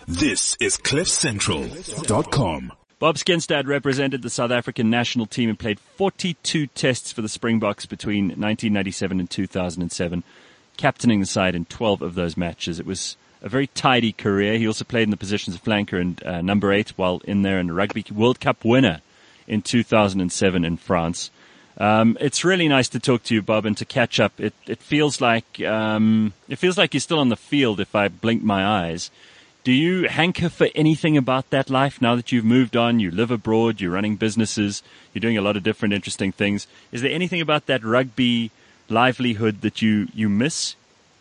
This is CliffCentral.com. Bob Skenstad represented the South African national team and played 42 tests for the Springboks between 1997 and 2007, captaining the side in 12 of those matches. It was a very tidy career. He also played in the positions of flanker and number 8 while in there, and a Rugby World Cup winner in 2007 in France. It's really nice to talk to you, Bob, and to catch up. It feels like you're still on the field if I blink my eyes. Do you hanker for anything about that life now that you've moved on? You live abroad, you're running businesses, you're doing a lot of different interesting things. Is there anything about that rugby livelihood that you miss?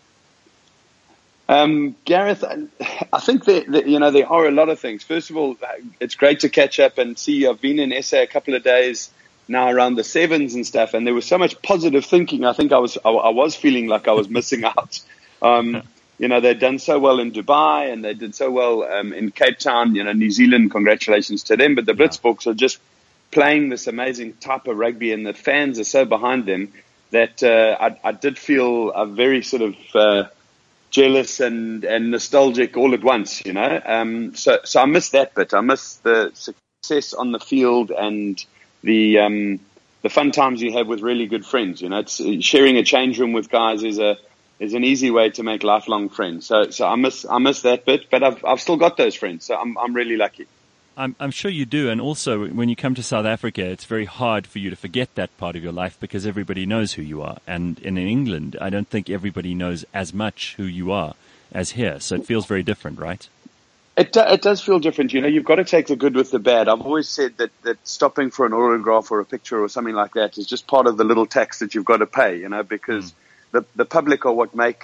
Gareth, I think that there are a lot of things. First of all, it's great to catch up and see. I've been in SA a couple of days now around the sevens and stuff, and there was so much positive thinking. I think I was feeling like I was missing out. They'd done so well in Dubai and they did so well in Cape Town. New Zealand, congratulations to them. But the Blitzboks are just playing this amazing type of rugby, and the fans are so behind them that I did feel very sort of jealous and nostalgic all at once. So I miss that bit. I miss the success on the field and the fun times you have with really good friends. It's sharing a change room with guys is an easy way to make lifelong friends. So I miss that bit, but I've still got those friends. So I'm really lucky. I'm sure you do. And also when you come to South Africa, it's very hard for you to forget that part of your life because everybody knows who you are. And in England, I don't think everybody knows as much who you are as here. So it feels very different, right? It does feel different. You've got to take the good with the bad. I've always said that stopping for an autograph or a picture or something like that is just part of the little tax that you've got to pay, because the public are what make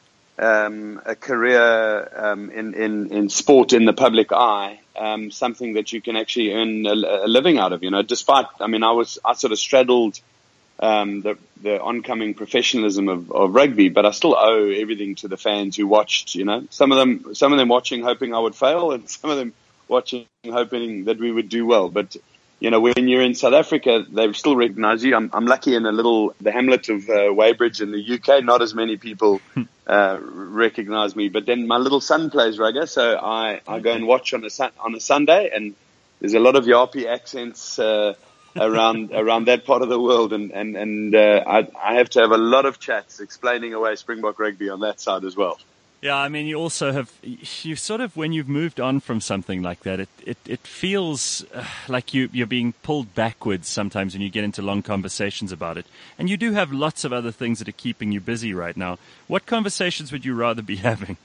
a career in sport in the public eye something that you can actually earn a living out of. Despite, I sort of straddled the oncoming professionalism of rugby, but I still owe everything to the fans who watched. Some of them watching hoping I would fail, and some of them watching hoping that we would do well. But when you're in South Africa, they still recognize you. I'm lucky in the hamlet of Weybridge in the UK. Not as many people recognize me. But then my little son plays rugby, so I go and watch on a Sunday, and there's a lot of Yapi accents around that part of the world, and I have to have a lot of chats explaining away Springbok rugby on that side as well. Yeah, you also you sort of, when you've moved on from something like that, it feels like you're being pulled backwards sometimes when you get into long conversations about it. And you do have lots of other things that are keeping you busy right now. What conversations would you rather be having?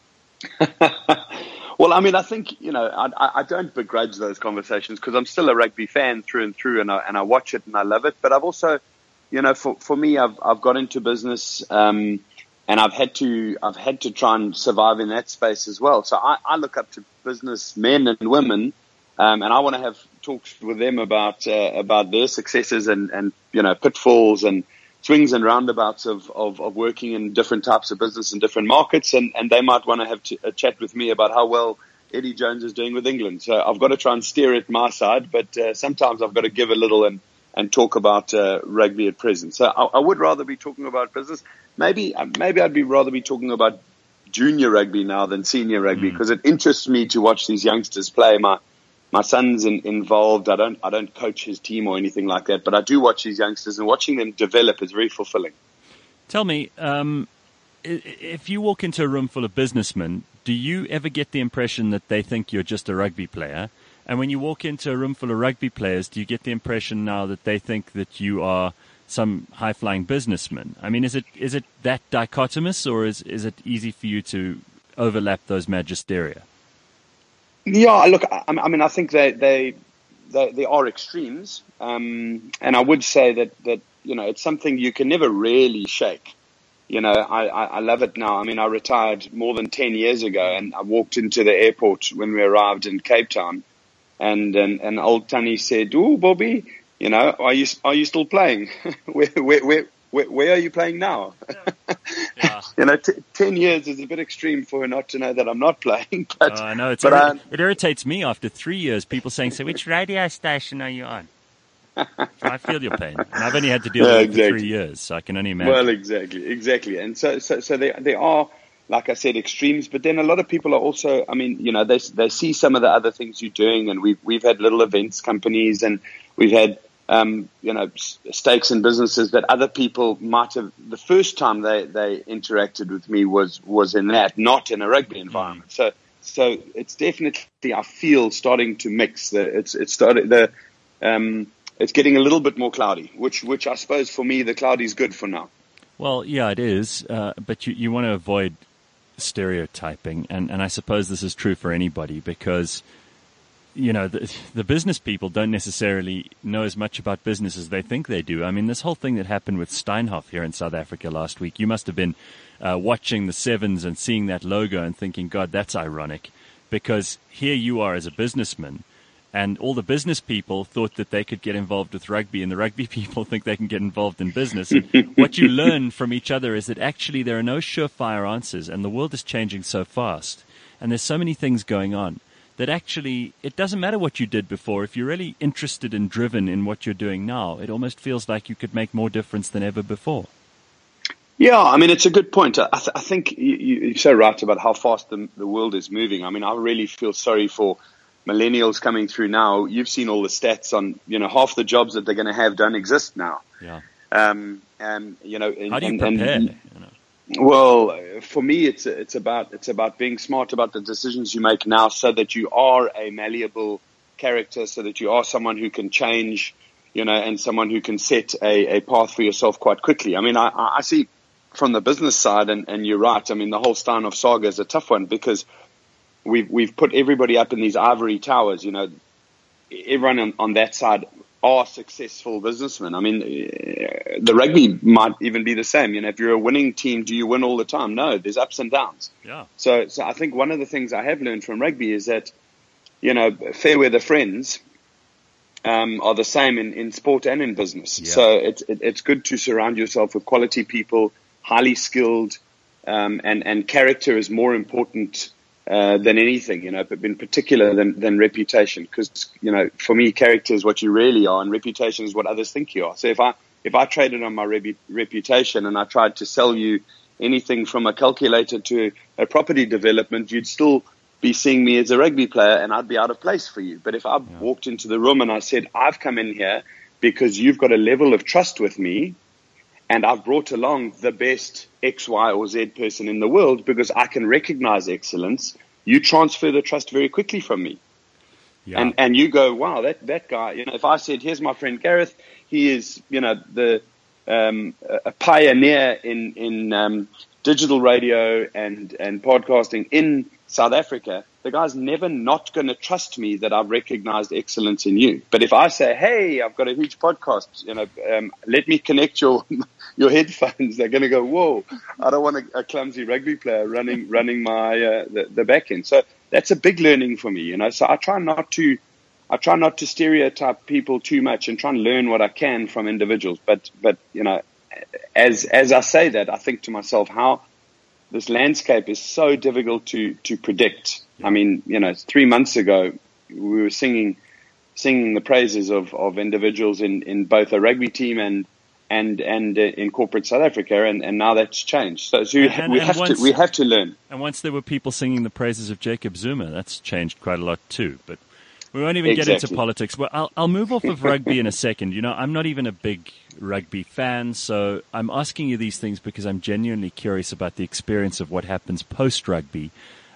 Well, I think, I don't begrudge those conversations because I'm still a rugby fan through and through, and I watch it and I love it. But I've also, for me, I've got into business, and I've had to try and survive in that space as well. So I look up to business men and women, and I want to have talks with them about their successes and pitfalls and swings and roundabouts of working in different types of business in different markets. And they might want to have a chat with me about how well Eddie Jones is doing with England. So I've got to try and steer it my side, but sometimes I've got to give a little and talk about rugby at present. So I would rather be talking about business. Maybe I'd be rather be talking about junior rugby now than senior rugby because it interests me to watch these youngsters play. My son's involved. I don't coach his team or anything like that, but I do watch these youngsters, and watching them develop is very fulfilling. Tell me, if you walk into a room full of businessmen, do you ever get the impression that they think you're just a rugby player? And when you walk into a room full of rugby players, do you get the impression now that they think that you are some high-flying businessman? Is it that dichotomous, or is it easy for you to overlap those magisteria? Yeah, look, I think they are extremes, and I would say that it's something you can never really shake. I love it now. I retired more than 10 years ago, and I walked into the airport when we arrived in Cape Town, and old Tanny said, "Oh, Bobby, are you still playing? Where are you playing now?" Yeah. 10 years is a bit extreme for her not to know that I'm not playing. But I know it irritates me after 3 years. People saying, "So which radio station are you on?" So I feel your pain, and I've only had to deal with it for 3 years, so I can only imagine. Well, exactly, and so there are. like I said, extremes. But then a lot of people are also, I mean, they see some of the other things you're doing, and we've had little events companies, and we've had, stakes in businesses that other people might have. The first time they interacted with me was in that, not in a rugby environment. So it's definitely, I feel, starting to mix. It's getting a little bit more cloudy, which I suppose for me, the cloudy is good for now. Well, yeah, it is. But you want to avoid stereotyping, and I suppose this is true for anybody, because the business people don't necessarily know as much about business as they think they do. I mean, this whole thing that happened with Steinhoff here in South Africa last week, you must have been watching the Sevens and seeing that logo and thinking, God, that's ironic, because here you are as a businessman, and all the business people thought that they could get involved with rugby, and the rugby people think they can get involved in business. And what you learn from each other is that actually there are no surefire answers, and the world is changing so fast, and there's so many things going on, that actually it doesn't matter what you did before. If you're really interested and driven in what you're doing now, it almost feels like you could make more difference than ever before. Yeah, I mean, it's a good point. I think you're so right about how fast the world is moving. I mean, I really feel sorry for millennials coming through now. You've seen all the stats on, half the jobs that they're going to have don't exist now. Yeah. How do you prepare? Well, for me, it's about being smart about the decisions you make now, so that you are a malleable character, so that you are someone who can change, and someone who can set a path for yourself quite quickly. I mean, I see from the business side, and you're right. I mean, the whole Steinhoff saga is a tough one, because we've put everybody up in these ivory towers. Everyone on that side are successful businessmen. I mean, the rugby might even be the same. If you're a winning team, do you win all the time? No, there's ups and downs. Yeah. So I think one of the things I have learned from rugby is that, fair weather friends are the same in sport and in business. Yeah. So it's good to surround yourself with quality people, highly skilled, and character is more important than anything, but in particular than reputation. Because, for me, character is what you really are, and reputation is what others think you are. So if I traded on my reputation and I tried to sell you anything from a calculator to a property development, you'd still be seeing me as a rugby player, and I'd be out of place for you. But if I walked into the room and I said, I've come in here because you've got a level of trust with me, and I've brought along the best X, Y, or Z person in the world because I can recognize excellence, you transfer the trust very quickly from me. Yeah. And you go, wow, that guy, if I said, here's my friend Gareth, he is, a pioneer in digital radio and podcasting in South Africa, the guy's never not going to trust me that I've recognized excellence in you. But if I say, hey, I've got a huge podcast, let me connect your headphones, they're going to go, whoa, I don't want a clumsy rugby player running my the back end. So that's a big learning for me, So I try not to stereotype people too much and try and learn what I can from individuals. But as I say that, I think to myself, how this landscape is so difficult to predict. I mean, 3 months ago, we were singing the praises of individuals in both a rugby team and in corporate South Africa, and now that's changed. So we have to learn. And once there were people singing the praises of Jacob Zuma, that's changed quite a lot too. But we won't even get into politics. Well, I'll move off of rugby in a second. I'm not even a big rugby fan, so I'm asking you these things because I'm genuinely curious about the experience of what happens post-rugby.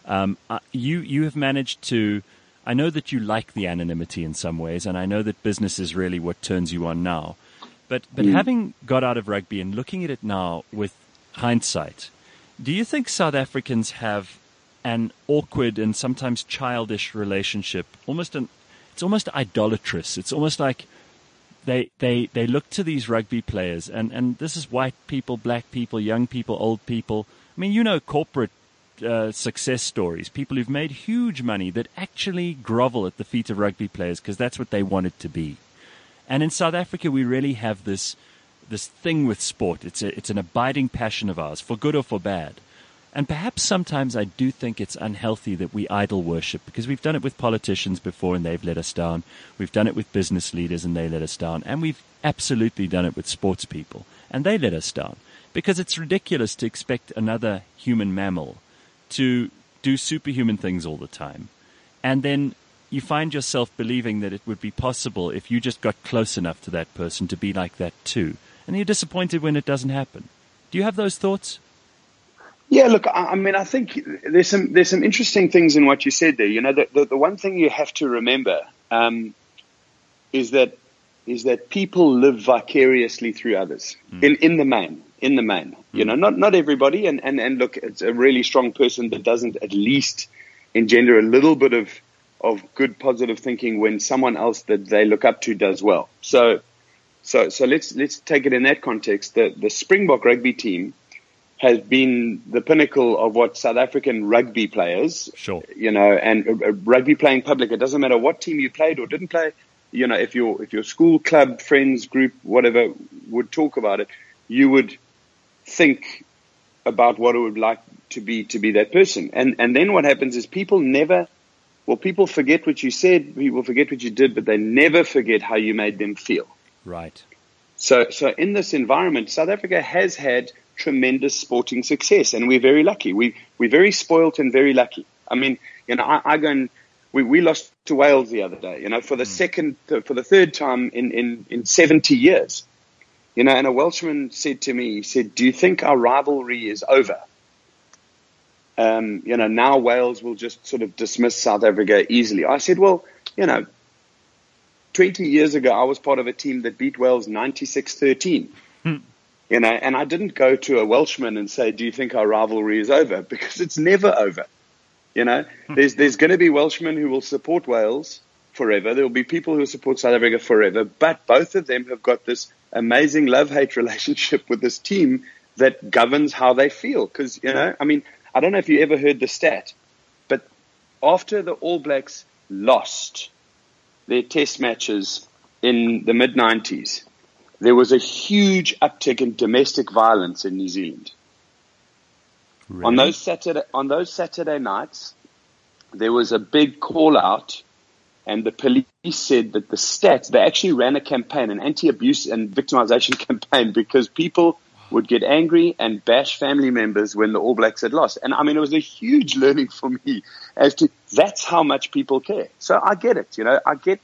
You have managed to, I know that you like the anonymity in some ways, and I know that business is really what turns you on now. But having got out of rugby and looking at it now with hindsight, do you think South Africans have an awkward and sometimes childish relationship? It's almost idolatrous. It's almost like they look to these rugby players, and this is white people, black people, young people, old people. I mean, corporate success stories, people who've made huge money that actually grovel at the feet of rugby players because that's what they want it to be. And in South Africa, we really have this thing with sport. It's an abiding passion of ours, for good or for bad. And perhaps sometimes I do think it's unhealthy that we idol worship, because we've done it with politicians before and they've let us down. We've done it with business leaders and they let us down. And we've absolutely done it with sports people and they let us down, because it's ridiculous to expect another human mammal to do superhuman things all the time. And then you find yourself believing that it would be possible if you just got close enough to that person to be like that too. And you're disappointed when it doesn't happen. Do you have those thoughts? Yeah, look, I mean, I think there's some interesting things in what you said there. You know, the one thing you have to remember is that people live vicariously through others in the main. You know, not everybody. And look, it's a really strong person that doesn't at least engender a little bit of good positive thinking when someone else that they look up to does well. So let's take it in that context. The Springbok rugby team has been the pinnacle of what South African rugby players, sure, you know, and rugby playing public. It doesn't matter what team you played or didn't play. You know, if your school, club, friends, group, whatever would talk about it, you would think about what it would like to be that person. And then what happens is people forget what you said, people forget what you did, but they never forget how you made them feel. Right. So in this environment, South Africa has had tremendous sporting success, and we're very lucky. We're very spoilt and very lucky. I mean, you know, we lost to Wales the other day, you know, for the third time in 70 years. You know, and a Welshman said to me, he said, "Do you think our rivalry is over? You know, now Wales will just sort of dismiss South Africa easily." I said, well, you know, 20 years ago, I was part of a team that beat Wales 96-13. You know, and I didn't go to a Welshman and say, "Do you think our rivalry is over?" Because it's never over. You know, there's going to be Welshmen who will support Wales forever. There will be people who will support South Africa forever. But both of them have got this amazing love-hate relationship with this team that governs how they feel. Because, you know, I mean, I don't know if you ever heard the stat, but after the All Blacks lost their test matches in the mid-90s, there was a huge uptick in domestic violence in New Zealand. Really? On those Saturday nights, there was a big call out, and the police said that they actually ran a campaign, an anti-abuse and victimization campaign, because people would get angry and bash family members when the All Blacks had lost. And I mean, it was a huge learning for me as to that's how much people care. So I get it, you know, I get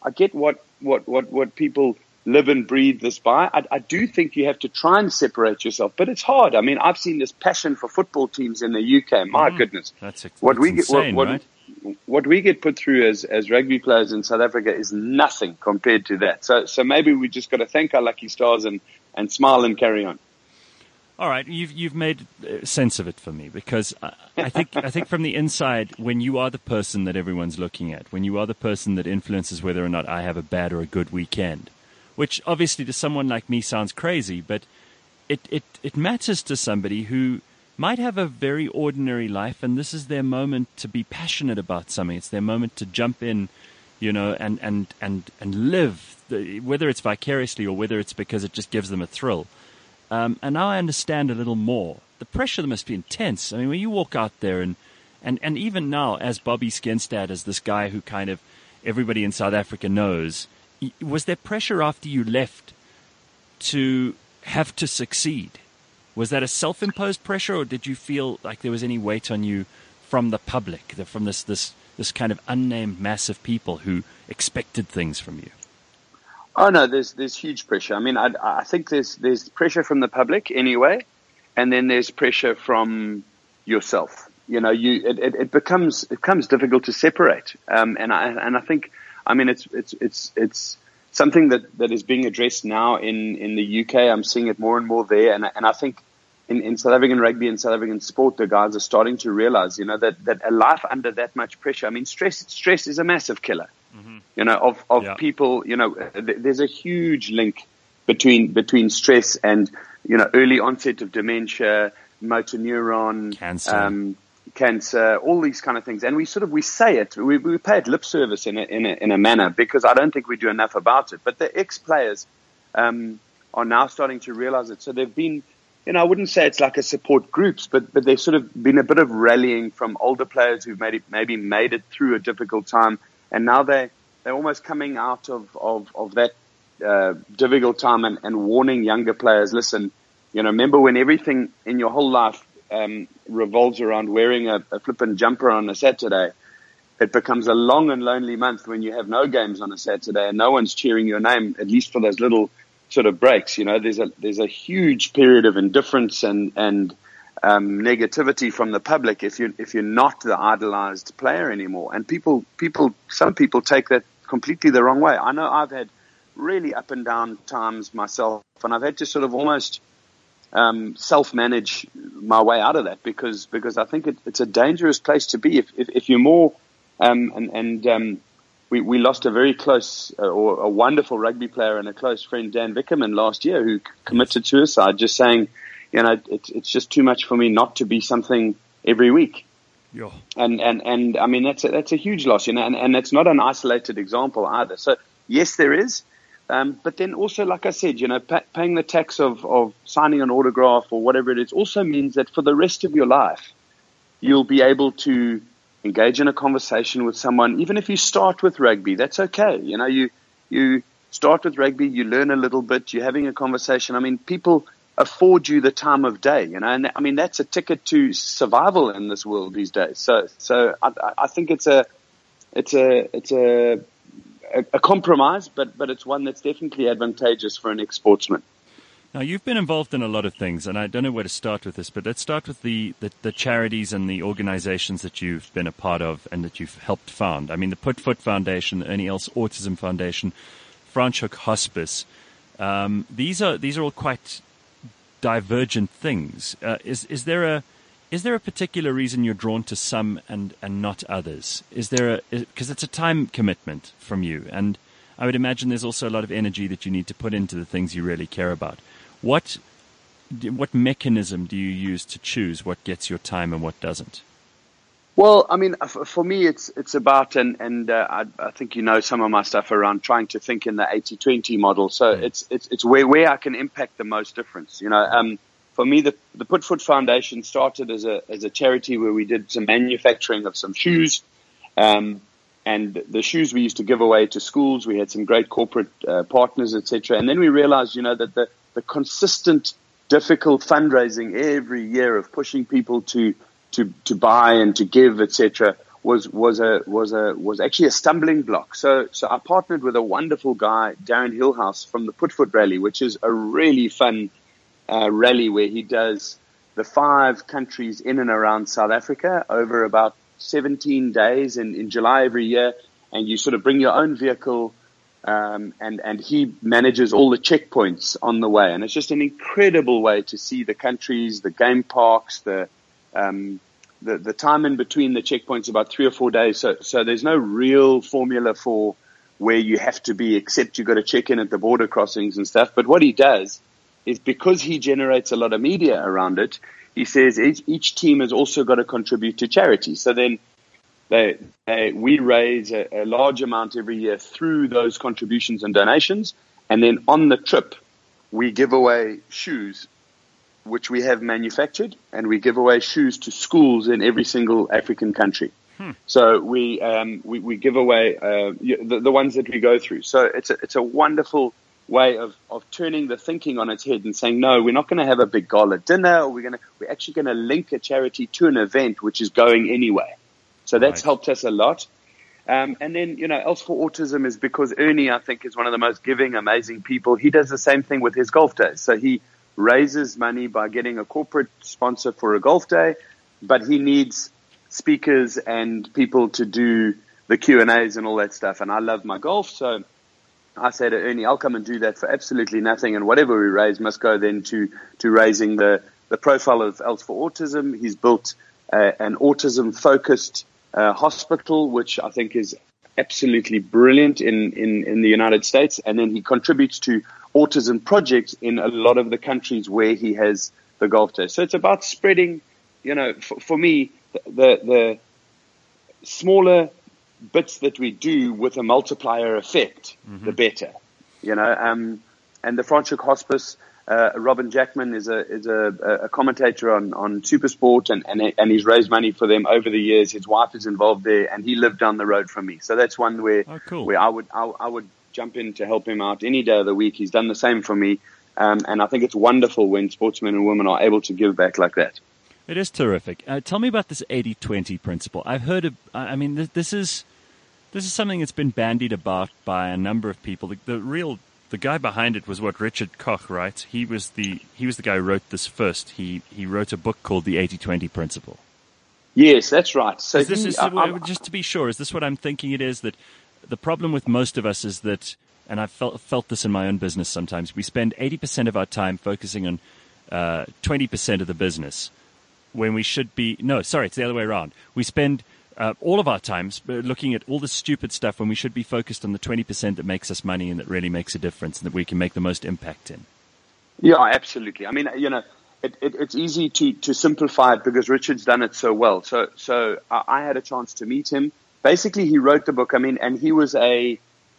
what people live and breathe this by. I do think you have to try and separate yourself, but it's hard. I mean, I've seen this passion for football teams in the UK. My goodness. That's insane, right? What we get put through as rugby players in South Africa is nothing compared to that. So maybe we just got to thank our lucky stars and smile and carry on. All right, you've made sense of it for me, because I think from the inside, when you are the person that everyone's looking at, when you are the person that influences whether or not I have a bad or a good weekend, which obviously to someone like me sounds crazy, but it matters to somebody who might have a very ordinary life, and this is their moment to be passionate about something. It's their moment to jump in, you know, and live, whether it's vicariously or whether it's because it just gives them a thrill. And now I understand a little more. The pressure that must be intense. I mean, when you walk out there and even now, as Bobby Skenstad, as this guy who kind of everybody in South Africa knows, was there pressure after you left to have to succeed? Was that a self-imposed pressure, or did you feel like there was any weight on you from the public, from this kind of unnamed mass of people who expected things from you? Oh no, there's huge pressure. I mean, I think there's pressure from the public anyway, and then there's pressure from yourself. You know, it becomes difficult to separate. And I think, I mean, it's something that is being addressed now in the UK. I'm seeing it more and more there, and I think in South African rugby and South African sport, the guys are starting to realize, you know, that a life under that much pressure. I mean, stress is a massive killer. Mm-hmm. You know, of people. You know, there's a huge link between stress and, you know, early onset of dementia, motor neuron, cancer, all these kind of things. And we say it, we pay it lip service in a manner, because I don't think we do enough about it. But the ex-players are now starting to realize it. So they've been, you know, I wouldn't say it's like a support groups, but there's sort of been a bit of rallying from older players who've maybe made it through a difficult time. And now they're almost coming out of that difficult time and warning younger players, listen, you know, remember when everything in your whole life revolves around wearing a flippin' jumper on a Saturday, it becomes a long and lonely month when you have no games on a Saturday and no one's cheering your name, at least for those little sort of breaks. You know, there's a huge period of indifference and negativity from the public if you're not the idolized player anymore. And some people take that completely the wrong way. I know I've had really up and down times myself, and I've had to sort of almost self-manage my way out of that because I think it's a dangerous place to be if you're more we lost a very close or a wonderful rugby player and a close friend, Dan Vickerman, last year, who committed suicide, just saying, you know, it's just too much for me not to be something every week. Yeah. And I mean, that's a huge loss, you know, and it's not an isolated example either. So yes, there is. But then also, like I said, you know, paying the tax of signing an autograph or whatever it is also means that for the rest of your life, you'll be able to engage in a conversation with someone. Even if you start with rugby, that's okay. You know, you start with rugby, you learn a little bit, you're having a conversation. I mean, people afford you the time of day, you know, and I mean, that's a ticket to survival in this world these days. So I think it's a compromise, but it's one that's definitely advantageous for an ex-sportsman. Now, you've been involved in a lot of things, and I don't know where to start with this, but let's start with the charities and the organizations that you've been a part of and that you've helped found. I mean, the Put Foot Foundation, the Ernie Els Autism Foundation, Franschhoek Hospice. These are all quite divergent things. Is there a particular reason you're drawn to some and not others? Because it's a time commitment from you, and I would imagine there's also a lot of energy that you need to put into the things you really care about. What mechanism do you use to choose what gets your time and what doesn't? Well, I mean, for me, it's about, and I think you know some of my stuff around trying to think in the 80-20 model. So it's where I can impact the most difference. You know, for me, the Put Foot Foundation started as a charity where we did some manufacturing of some shoes, and the shoes we used to give away to schools. We had some great corporate partners, etc. And then we realized, you know, that the consistent, difficult fundraising every year of pushing people to buy and to give, etc., was actually a stumbling block. So I partnered with a wonderful guy, Darren Hillhouse, from the Put Foot Rally, which is a really fun rally where he does the 5 countries in and around South Africa over about 17 days in July every year, and you sort of bring your own vehicle, and he manages all the checkpoints on the way, and it's just an incredible way to see the countries, the game parks, the time in between the checkpoints, about 3 or 4 days. So there's no real formula for where you have to be, except you've got to check in at the border crossings and stuff. But what he does is, because he generates a lot of media around it, he says each team has also got to contribute to charity. So then we raise a large amount every year through those contributions and donations. And then on the trip, we give away shoes, which we have manufactured, and we give away shoes to schools in every single African country. So we give away the ones that we go through. So it's a wonderful way of turning the thinking on its head and saying, no, we're not going to have a big gala dinner, or we're actually going to link a charity to an event which is going anyway. So that's helped us a lot. And then, you know, Els for Autism is because Ernie, I think, is one of the most giving, amazing people. He does the same thing with his golf days. So he raises money by getting a corporate sponsor for a golf day, but he needs speakers and people to do the Q&As and all that stuff. And I love my golf, so I say to Ernie, I'll come and do that for absolutely nothing, and whatever we raise must go then to raising the profile of Els for Autism. He's built an autism-focused hospital, which I think is absolutely brilliant in the United States, and then he contributes to autism projects in a lot of the countries where he has the golf day. So it's about spreading, you know, for me, the smaller bits that we do with a multiplier effect, the better, you know. And the Franschhoek Hospice, Robin Jackman is a commentator on SuperSport, and he's raised money for them over the years. His wife is involved there, and he lived down the road from me. So that's one where where I would jump in to help him out any day of the week. He's done the same for me, and I think it's wonderful when sportsmen and women are able to give back like that. It is terrific. Tell me about this 80-20 principle. I've heard of, this is something that's been bandied about by a number of people. The guy behind it was Richard Koch, right? He was the guy who wrote this first. He wrote a book called the 80-20 principle. Yes, that's right. So just to be sure, is this what I'm thinking it is? That the problem with most of us is that, and I've felt this in my own business sometimes, we spend 80% of our time focusing on 20% of the business when we should be, it's the other way around. We spend all of our time looking at all the stupid stuff when we should be focused on the 20% that makes us money and that really makes a difference and that we can make the most impact in. Yeah, absolutely. I mean, it's easy to simplify it because Richard's done it so well. So I had a chance to meet him. Basically, he wrote the book. I mean, and he was a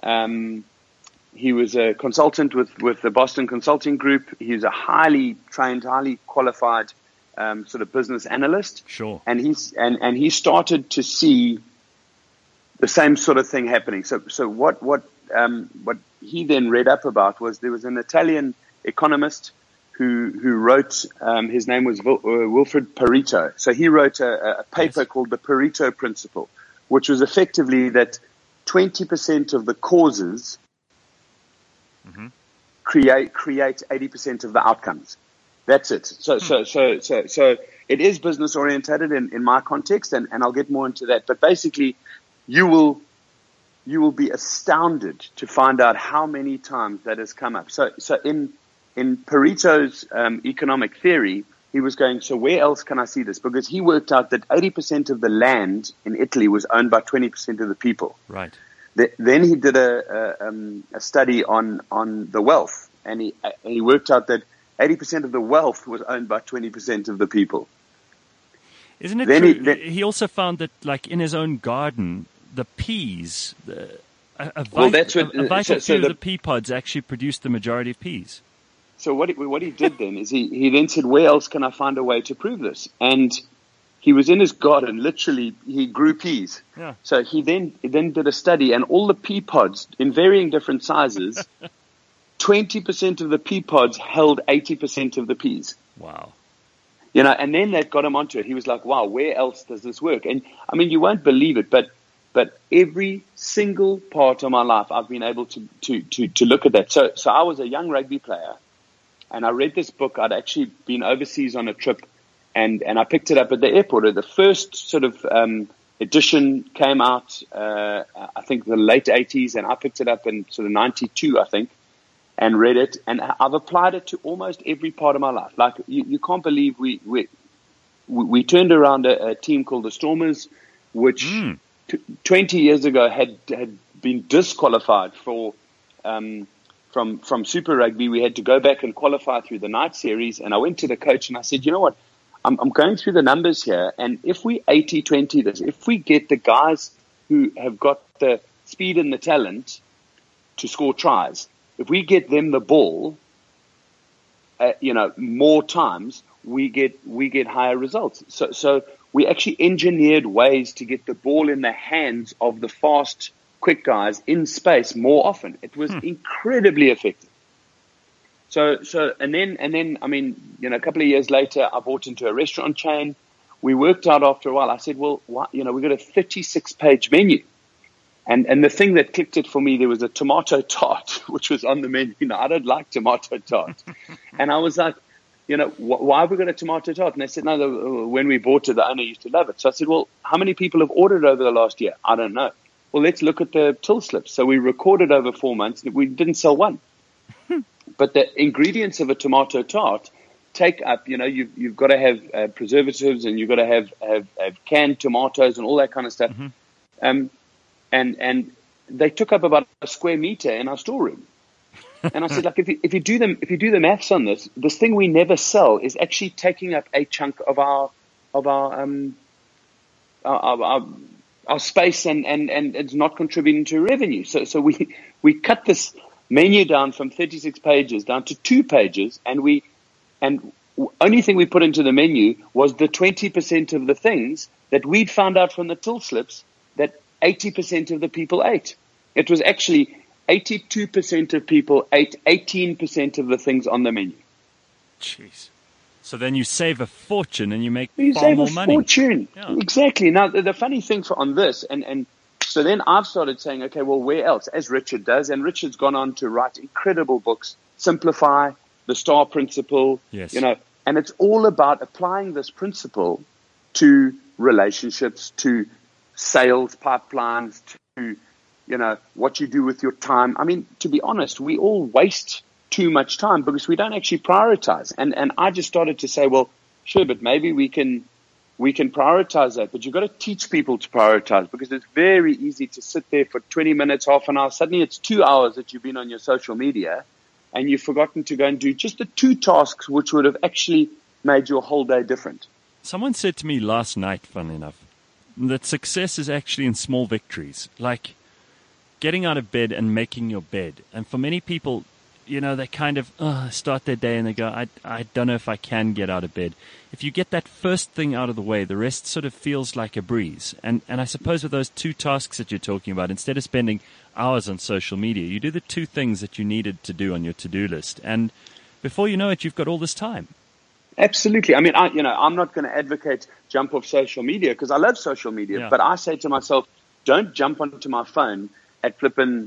consultant with the Boston Consulting Group. He's a highly trained, highly qualified sort of business analyst. Sure. And he started to see the same sort of thing happening. So what he then read up about was there was an Italian economist who wrote, his name was Wilfred Pareto. So he wrote a paper called the Pareto Principle, which was effectively that 20% of the causes create 80% of the outcomes. That's it. So it is business orientated in my context, and I'll get more into that. But basically, you will be astounded to find out how many times that has come up. So in Pareto's economic theory, he was going, so where else can I see this? Because he worked out that 80% of the land in Italy was owned by 20% of the people. Right. Then he did a study on the wealth, and he worked out that 80% of the wealth was owned by 20% of the people. Isn't it true? He also found that, like in his own garden, the peas, a vital few of the pea pods actually produced the majority of peas. So what he did then is he then said, where else can I find a way to prove this? And he was in his garden, literally, he grew peas. Yeah. So he then did a study, and all the pea pods in varying different sizes, 20% of the pea pods held 80% of the peas. Wow. And then that got him onto it. He was like, wow, where else does this work? And I mean, you won't believe it, but every single part of my life, I've been able to look at that. So I was a young rugby player, and I read this book. I'd actually been overseas on a trip, and I picked it up at the airport. The first sort of edition came out, I think the late 80s, and I picked it up in sort of 92, I think, and read it. And I've applied it to almost every part of my life. Like, you can't believe we turned around a team called the Stormers, which 20 years ago had been disqualified from Super Rugby. We had to go back and qualify through the night series. And I went to the coach and I said, you know what? I'm going through the numbers here. And if we 80-20 this, if we get the guys who have got the speed and the talent to score tries, if we get them the ball, more times, we get higher results. So we actually engineered ways to get the ball in the hands of the fast, quick guys in space more often. It was incredibly effective. So and then I mean, a couple of years later, I bought into a restaurant chain. We worked out after a while. I said, well, we got a 36-page menu. And the thing that clicked it for me, there was a tomato tart, which was on the menu. I don't like tomato tart. And I was like, why have we got a tomato tart? And they said, no, when we bought it, the owner used to love it. So I said, well, how many people have ordered over the last year? I don't know. Well, let's look at the till slips. So we recorded over 4 months. We didn't sell one. But the ingredients of a tomato tart take up, you've got to have preservatives, and you've got to have canned tomatoes and all that kind of stuff. And they took up about a square meter in our storeroom. And I said, like, if you do the maths on this thing we never sell is actually taking up a chunk of our space, and it's not contributing to revenue. So we cut this menu down from 36 pages down to 2 pages, and only thing we put into the menu was the 20% of the things that we'd found out from the till slips that 80% of the people ate. It was actually 82% of people ate 18% of the things on the menu. Jeez. So then you save a fortune and you make You far save more a money. fortune. Yeah. Exactly. Now, the funny thing on this, and so then I've started saying, okay, well, where else? As Richard does, and Richard's gone on to write incredible books, Simplify, The Star Principle, Yes. And it's all about applying this principle to relationships, to sales pipelines, to, what you do with your time. I mean, to be honest, we all waste too much time because we don't actually prioritize. And I just started to say, well, sure, but maybe we can prioritize that. But you've got to teach people to prioritize, because it's very easy to sit there for 20 minutes, half an hour. Suddenly it's 2 hours that you've been on your social media and you've forgotten to go and do just the 2 tasks which would have actually made your whole day different. Someone said to me last night, funnily enough, that success is actually in small victories, like getting out of bed and making your bed. And for many people, they kind of start their day and they go, I don't know if I can get out of bed. If you get that first thing out of the way, the rest sort of feels like a breeze. And I suppose with those 2 tasks that you're talking about, instead of spending hours on social media, you do the 2 things that you needed to do on your to-do list. And before you know it, you've got all this time. Absolutely. I mean, I'm not going to advocate jump off social media because I love social media, but I say to myself, don't jump onto my phone at flipping,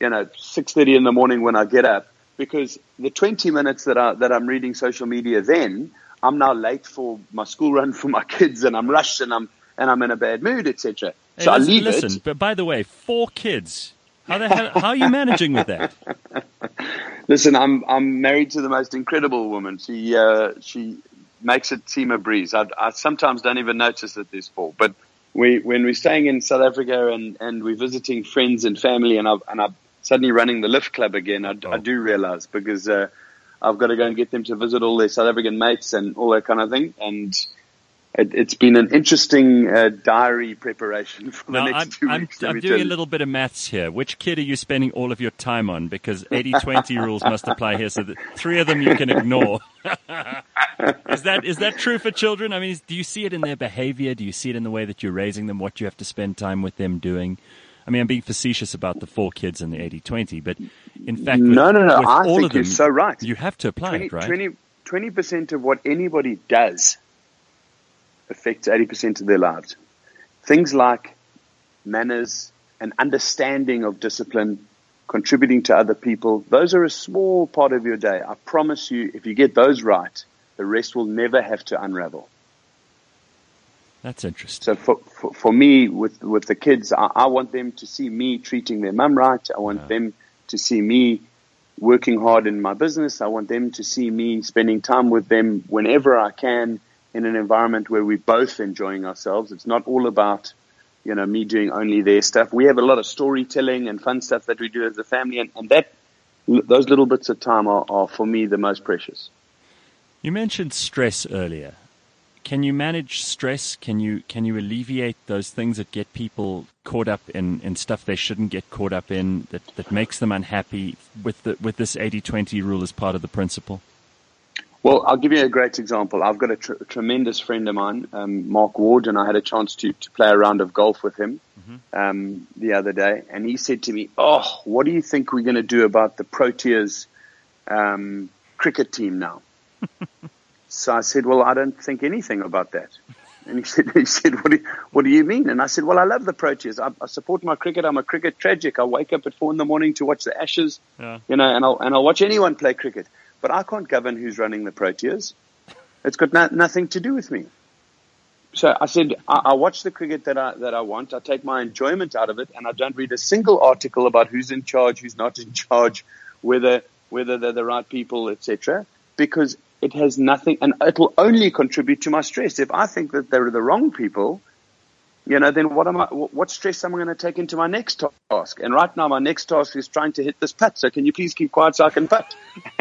6:30 in the morning when I get up, because the 20 minutes that I'm reading social media, then I'm now late for my school run for my kids, and I'm rushed, and I'm in a bad mood, etc. Hey, so I leave it. Listen, but by the way, 4 kids. How are you managing with that? Listen, I'm married to the most incredible woman. She makes it seem a breeze. I sometimes don't even notice that there's 4. But when we're staying in South Africa and we're visiting friends and family, and I'm suddenly running the Lift Club again, I do realize, because I've got to go and get them to visit all their South African mates and all that kind of thing. And it's been an interesting diary preparation for the next 2 weeks. I'm doing a little bit of maths here. Which kid are you spending all of your time on? Because 80-20 rules must apply here, so that 3 of them you can ignore. Is that true for children? I mean, do you see it in their behavior? Do you see it in the way that you're raising them, what you have to spend time with them doing? I mean, I'm being facetious about the 4 kids and the 80-20, but in fact, with I all think of them, you're so right. You have to apply it, right? 20% of what anybody does affects 80% of their lives. Things like manners and understanding of discipline, contributing to other people, those are a small part of your day. I promise you, if you get those right, the rest will never have to unravel. That's interesting. So for me, with the kids, I want them to see me treating their mum right. I want them to see me working hard in my business. I want them to see me spending time with them whenever I can, in an environment where we're both enjoying ourselves. It's not all about, me doing only their stuff. We have a lot of storytelling and fun stuff that we do as a family, and those little bits of time are for me the most precious. You mentioned stress earlier. Can you manage stress? Can you alleviate those things that get people caught up in stuff they shouldn't get caught up in, that makes them unhappy with this 80-20 rule as part of the principle? Well, I'll give you a great example. I've got a tremendous friend of mine, Mark Ward, and I had a chance to play a round of golf with him the other day. And he said to me, what do you think we're going to do about the Proteas cricket team now? So I said, well, I don't think anything about that. And he said, what do you mean? And I said, well, I love the Proteas. I support my cricket. I'm a cricket tragic. I wake up at 4 a.m. to watch the Ashes, and I'll watch anyone play cricket. But I can't govern who's running the Proteas. It's got nothing to do with me. So I said, I watch the cricket that I want. I take my enjoyment out of it, and I don't read a single article about who's in charge, who's not in charge, whether they're the right people, etc. Because it has nothing, and it'll only contribute to my stress. If I think that they're the wrong people, then what stress am I going to take into my next task? And right now, my next task is trying to hit this putt. So can you please keep quiet so I can putt?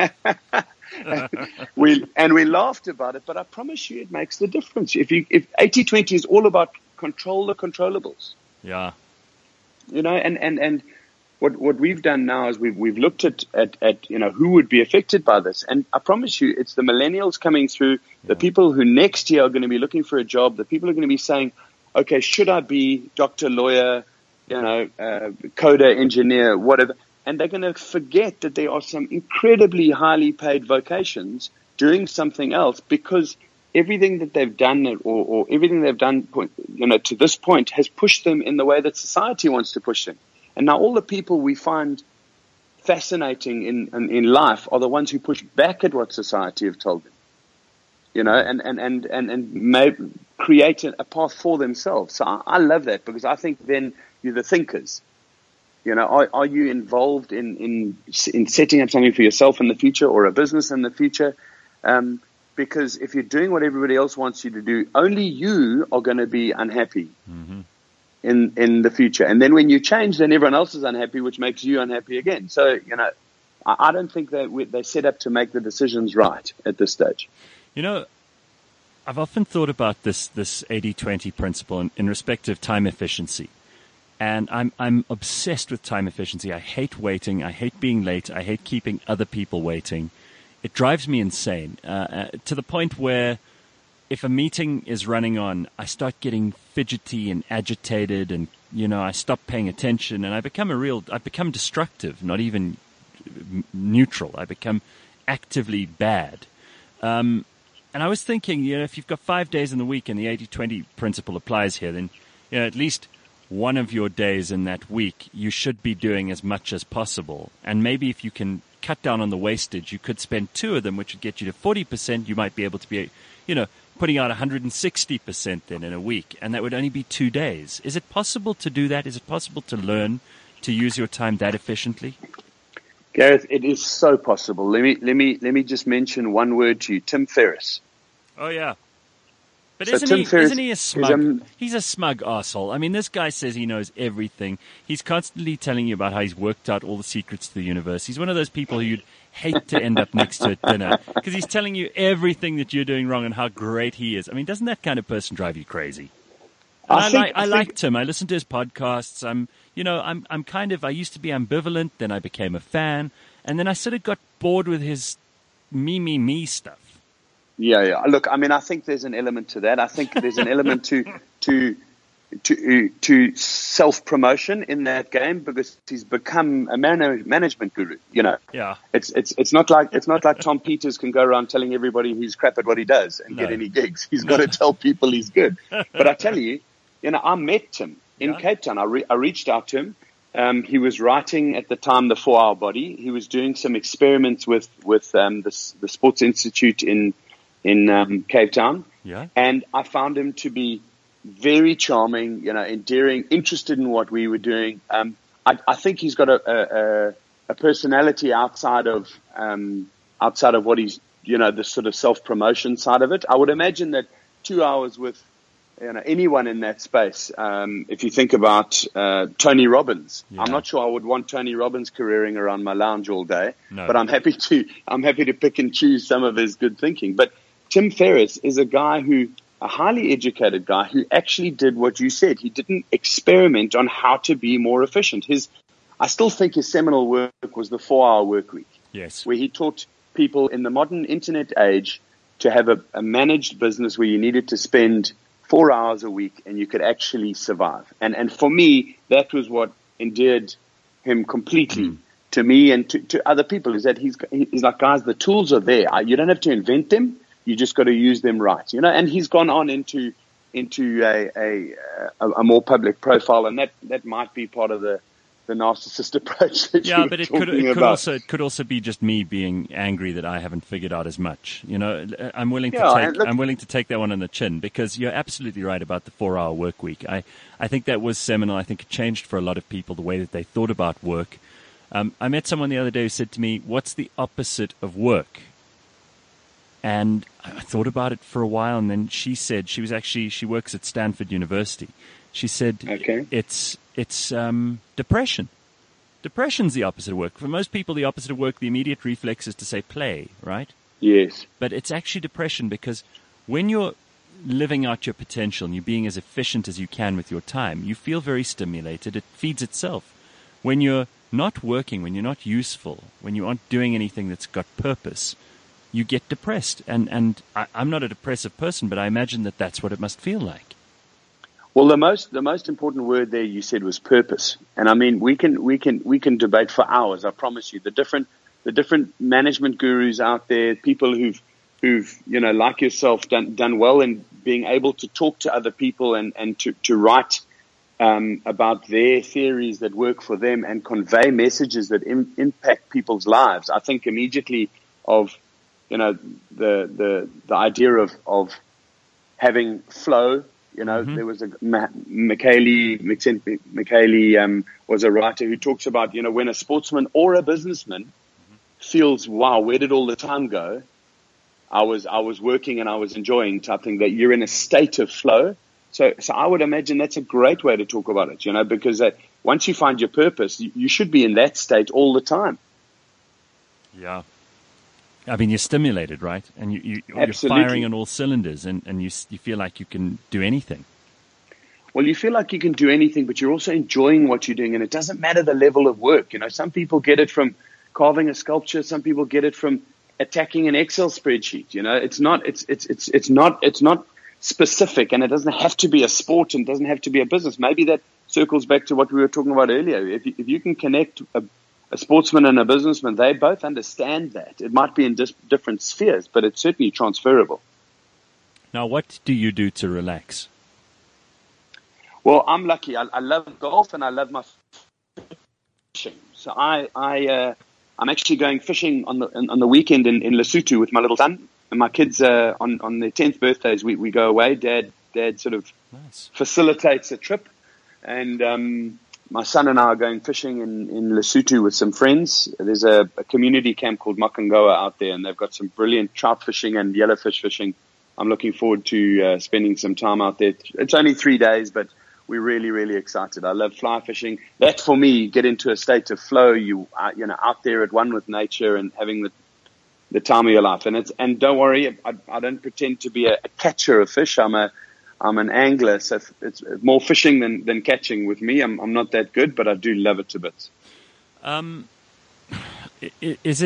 we laughed about it, but I promise you it makes the difference. If 80-20 is all about control the controllables. Yeah. And what we've done now is we've looked at who would be affected by this. And I promise you, it's the millennials coming through, the people who next year are going to be looking for a job, the people who are going to be saying, okay, should I be doctor, lawyer, coder, engineer, whatever? And they're going to forget that there are some incredibly highly paid vocations doing something else, because everything that they've done or everything they've done, to this point has pushed them in the way that society wants to push them. And now all the people we find fascinating in life are the ones who push back at what society have told them, and may create a path for themselves. So I love that, because I think then you're the thinkers. Are you involved in setting up something for yourself in the future or a business in the future? Because if you're doing what everybody else wants you to do, only you are going to be unhappy in the future. And then when you change, then everyone else is unhappy, which makes you unhappy again. So, I don't think that they're set up to make the decisions right at this stage. I've often thought about this 80-20 principle in respect of time efficiency. And I'm obsessed with time efficiency. I hate waiting. I hate being late. I hate keeping other people waiting. It drives me insane, to the point where if a meeting is running on, I start getting fidgety and agitated, and, I stop paying attention, and I become destructive, not even neutral. I become actively bad. And I was thinking, if you've got 5 days in the week and the 80-20 principle applies here, then, at least one of your days in that week, you should be doing as much as possible. And maybe if you can cut down on the wastage, you could spend 2 of them, which would get you to 40%. You might be able to be, putting out 160% then in a week. And that would only be 2 days. Is it possible to do that? Is it possible to learn to use your time that efficiently? Gareth, it is so possible. Let me just mention one word to you. Tim Ferriss. Oh, yeah. But So isn't he a smug? He's a smug arsehole. I mean, this guy says he knows everything. He's constantly telling you about how he's worked out all the secrets to the universe. He's one of those people who you'd hate to end up next to at dinner, because he's telling you everything that you're doing wrong and how great he is. I mean, doesn't that kind of person drive you crazy? I liked him. I listened to his podcasts. I used to be ambivalent, then I became a fan, and then I sort of got bored with his me stuff. Yeah. Look, I mean, I think there's an element to that. I think there's an element to self-promotion in that game, because he's become a management guru. Yeah. It's not like Tom Peters can go around telling everybody he's crap at what he does and get any gigs. He's got to tell people he's good. But I tell you, I met Tim in Cape Town. I reached out to him. He was writing at the time the 4-Hour Body. He was doing some experiments with the Sports Institute in Cape Town. Yeah. And I found him to be very charming, endearing, interested in what we were doing. I think he's got a personality outside of what he's, the sort of self-promotion side of it. I would imagine that 2 hours with, anyone in that space, if you think about Tony Robbins, I'm not sure I would want Tony Robbins careering around my lounge all day, but I'm happy to pick and choose some of his good thinking. But Tim Ferriss is a highly educated guy who actually did what you said. He didn't experiment on how to be more efficient. I still think his seminal work was the 4-Hour Workweek. Yes. Where he taught people in the modern internet age to have a managed business where you needed to spend 4 hours a week and you could actually survive. And for me, that was what endeared him completely to me and to other people, is that he's like, guys, the tools are there. You don't have to invent them. You just got to use them right, and he's gone on into a more public profile, and that might be part of the narcissist approach that you were but it could also be just me being angry that I haven't figured out as much. I'm willing to take that one on the chin, because you're absolutely right about the 4-hour work week. I think that was seminal. I think it changed for a lot of people the way that they thought about work. I met someone the other day who said to me, "What's the opposite of work?" And I thought about it for a while, and then she said, she works at Stanford University. She said, it's depression. Depression's the opposite of work. For most people, the opposite of work, the immediate reflex is to say play, right? Yes. But it's actually depression, because when you're living out your potential and you're being as efficient as you can with your time, you feel very stimulated. It feeds itself. When you're not working, when you're not useful, when you aren't doing anything that's got purpose, you get depressed. And I'm not a depressive person, but I imagine that that's what it must feel like. Well, the most important word there you said was purpose. And I mean, we can debate for hours. I promise you, the different management gurus out there, people who've who've, like yourself, done well in being able to talk to other people and to write about their theories that work for them and convey messages that impact people's lives. I think immediately of, the idea of having flow. There was a Michele was a writer who talks about, when a sportsman or a businessman feels, wow, where did all the time go? I was working and I was enjoying, type thing, that you're in a state of flow. So I would imagine that's a great way to talk about it, because once you find your purpose, you should be in that state all the time. Yeah. I mean, you're stimulated, right? And you're firing on all cylinders, and you feel like you can do anything. Well, you feel like you can do anything, but you're also enjoying what you're doing, and it doesn't matter the level of work. Some people get it from carving a sculpture. Some people get it from attacking an Excel spreadsheet. It's not specific, and it doesn't have to be a sport and doesn't have to be a business. Maybe that circles back to what we were talking about earlier. If you can connect a sportsman and a businessman, they both understand that. It might be in different spheres, but it's certainly transferable. Now, what do you do to relax? Well, I'm lucky. I love golf and I love my fishing. So I'm actually going fishing on the weekend in Lesotho with my little son and my kids. On their 10th birthdays, we go away. Dad sort of facilitates a trip, and my son and I are going fishing in Lesotho with some friends. There's a community camp called Makangoa out there, and they've got some brilliant trout fishing and yellowfish fishing. I'm looking forward to spending some time out there. It's only 3 days, but we're really, really excited. I love fly fishing. That, for me, get into a state of flow. You are, out there at one with nature and having the time of your life. And don't worry, I don't pretend to be a catcher of fish. I'm an angler, so it's more fishing than catching with me. I'm not that good, but I do love it to bits. Is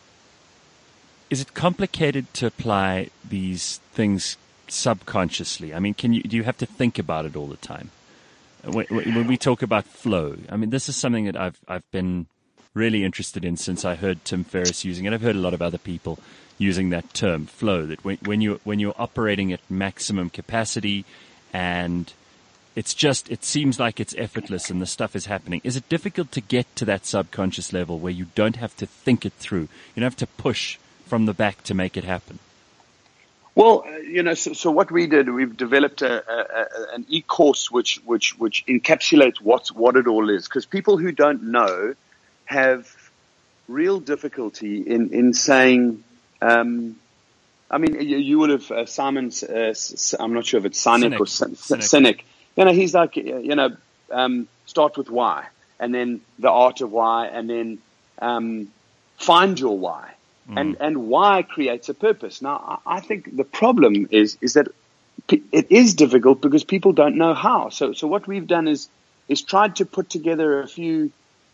it complicated to apply these things subconsciously? I mean, do you have to think about it all the time? When we talk about flow, I mean, this is something that I've been really interested in since I heard Tim Ferriss using it. I've heard a lot of other people using that term, flow, that when you're operating at maximum capacity and it seems like it's effortless and the stuff is happening. Is it difficult to get to that subconscious level where you don't have to think it through? You don't have to push from the back to make it happen? Well, so what we did, we've developed an e-course which encapsulates what it all is, because people who don't know have real difficulty in saying. I mean, you would have Simon's. I'm not sure if it's Sinek or Sinek. He's like, start with why, and then the art of why, and then find your why, and why creates a purpose. Now, I think the problem is that it is difficult because people don't know how. So what we've done is tried to put together a few,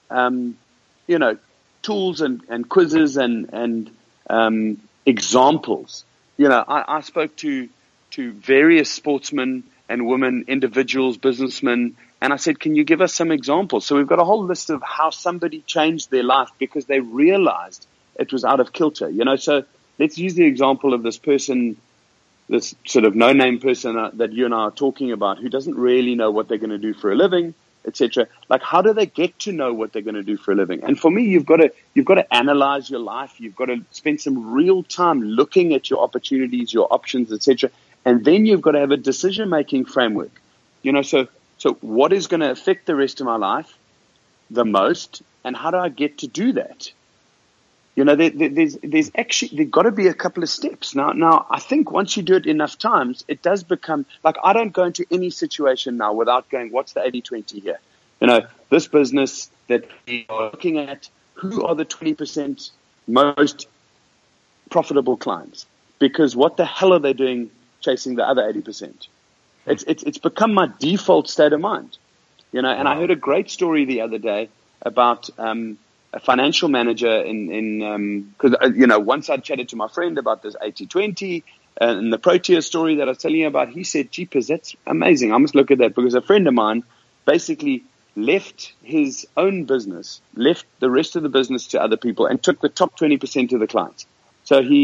tools and quizzes and examples. I spoke to various sportsmen and women, individuals, businessmen, and I said, can you give us some examples? So we've got a whole list of how somebody changed their life because they realized it was out of kilter. So let's use the example of this person, this sort of no-name person that you and I are talking about, who doesn't really know what they're going to do for a living, etc. Like, how do they get to know what they're going to do for a living? And for me, you've got to analyze your life. You've got to spend some real time looking at your opportunities, your options, etc. And then you've got to have a decision-making framework. So what is going to affect the rest of my life the most, and how do I get to do that? There's got to be a couple of steps. Now, I think once you do it enough times, it does become like, I don't go into any situation now without going, what's the 80-20 here? This business that we are looking at, who are the 20% most profitable clients? Because what the hell are they doing chasing the other 80%? It's become my default state of mind. And I heard a great story the other day about a financial manager because once I chatted to my friend about this 80-20 and the Protea story that I was telling you about, he said, jeepers, that's amazing. I must look at that, because a friend of mine basically left his own business, left the rest of the business to other people, and took the top 20% of the clients. So he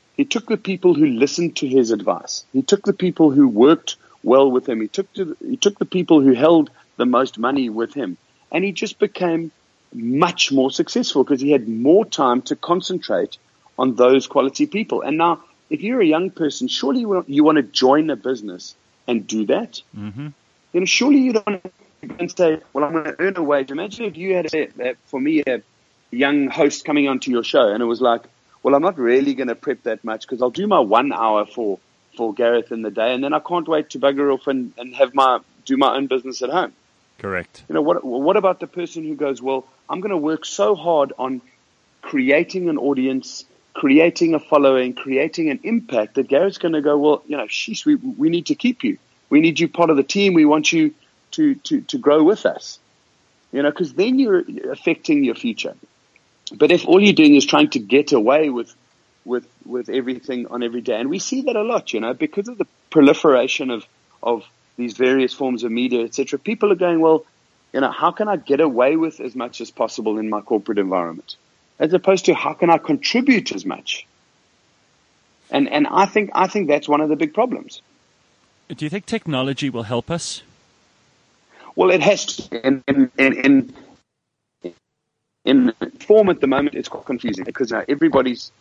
He took the people who listened to his advice. He took the people who worked well with him. He took the people who held the most money with him. And he just became much more successful because he had more time to concentrate on those quality people. And now, if you're a young person, surely you want to join a business and do that. Mm-hmm. You know, surely you don't want to say, well, I'm going to earn a wage. Imagine if you had, for me, a young host coming onto your show and it was like, well, I'm not really going to prep that much because I'll do my 1 hour for Gareth in the day, and then I can't wait to bugger off and do my own business at home. Correct. You know, what about the person who goes, well, I'm going to work so hard on creating an audience, creating a following, creating an impact that Gareth's going to go, well, you know, sheesh, we need to keep you. We need you part of the team. We want you to grow with us. You know, because then you're affecting your future. But if all you're doing is trying to get away with everything on every day, and we see that a lot, you know, because of the proliferation of these various forms of media, etc. People are going, well, you know, how can I get away with as much as possible in my corporate environment, as opposed to how can I contribute as much? And I think that's one of the big problems. Do you think technology will help us? Well, it has to. In form at the moment, it's quite confusing because everybody's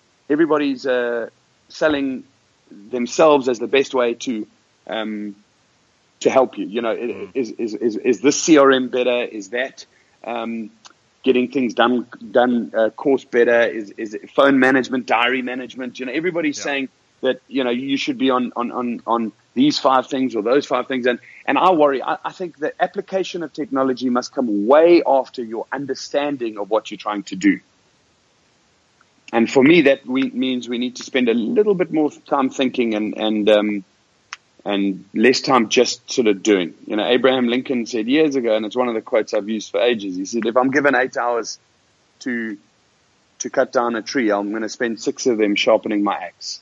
selling themselves as the best way to help you. You know, is this CRM better? Is that getting things done course better? Is it phone management, diary management? You know, everybody's saying that, you know, you should be on these 5 things or those 5 things. And I worry, I think the application of technology must come way after your understanding of what you're trying to do. And for me, that means we need to spend a little bit more time thinking and less time just sort of doing. You know, Abraham Lincoln said years ago, and it's one of the quotes I've used for ages. He said, if I'm given 8 hours to cut down a tree, I'm going to spend 6 of them sharpening my axe.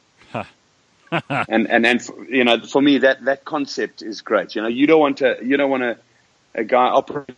and you know, for me, that concept is great. You know, you don't want a guy operate.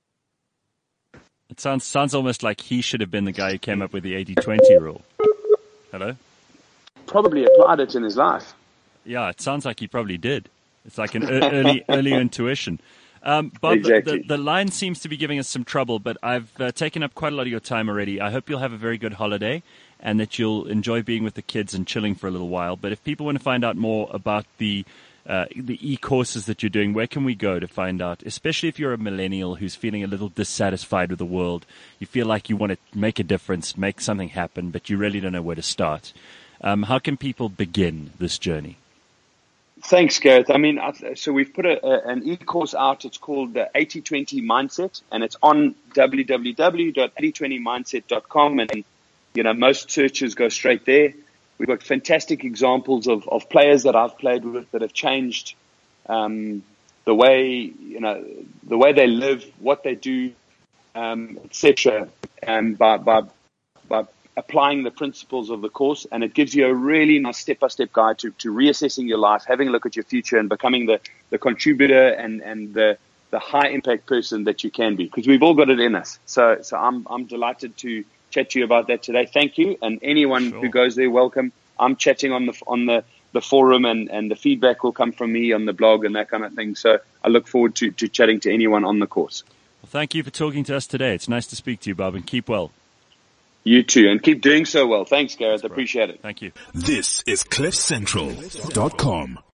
It sounds almost like he should have been the guy who came up with the 80-20 rule. Hello? Probably applied it in his life. Yeah, it sounds like he probably did. It's like an early intuition. Bob, exactly. the line seems to be giving us some trouble, but I've taken up quite a lot of your time already. I hope you'll have a very good holiday and that you'll enjoy being with the kids and chilling for a little while. But if people want to find out more about the e-courses that you're doing, where can we go to find out, especially if you're a millennial who's feeling a little dissatisfied with the world, you feel like you want to make a difference, make something happen, but you really don't know where to start. How can people begin this journey? Thanks, Gareth. I mean, so we've put an e-course out. It's called the 80-20 Mindset, and it's on www.8020mindset.com. And, you know, most searches go straight there. We've got fantastic examples of players that I've played with that have changed the way they live, what they do, etc. And by applying the principles of the course, and it gives you a really nice step-by-step guide to reassessing your life, having a look at your future, and becoming the contributor and the high-impact person that you can be, because we've all got it in us. So I'm delighted to chat to you about that today. Thank you, and anyone who goes there, welcome. I'm chatting on the forum, and the feedback will come from me on the blog and that kind of thing. So I look forward to chatting to anyone on the course. Well, thank you for talking to us today. It's nice to speak to you, Bob, and keep well. You too, and keep doing so well. Thanks, Gareth. Appreciate it. Thank you. This is CliffCentral.com.